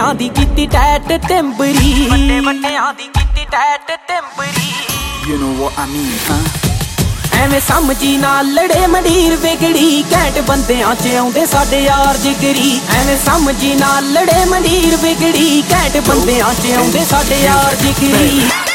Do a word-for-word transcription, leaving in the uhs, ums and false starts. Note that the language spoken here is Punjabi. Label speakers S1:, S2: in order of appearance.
S1: ਵੱਡਿਆਂ ਦੀ ਕੀਤੀ ਟੈਟ ਟਿੰਬਰੀ ਵੱਡੇ ਵੱਡਿਆਂ ਦੀ ਕੀਤੀ ਟੈਟ ਟਿੰਬਰੀ
S2: You know what I mean, huh?
S1: ਐਵੇਂ ਸਮਝੀ ਨਾ ਲੜੇ ਮੰਡੀਰ ਵਿਗੜੀ ਘੈਂਟ ਬੰਦਿਆਂ ਚ ਆਉਂਦੇ ਸਾਡੇ ਯਾਰ ਜਿਗਰੀ ਐਵੇਂ ਸਮਝੀ ਨਾ ਲੜੇ ਮੰਡੀਰ ਵਿਗੜੀ ਘੈਂਟ ਬੰਦਿਆਂ ਚ ਆਉਂਦੇ ਸਾਡੇ ਯਾਰ ਜਿਗਰੀ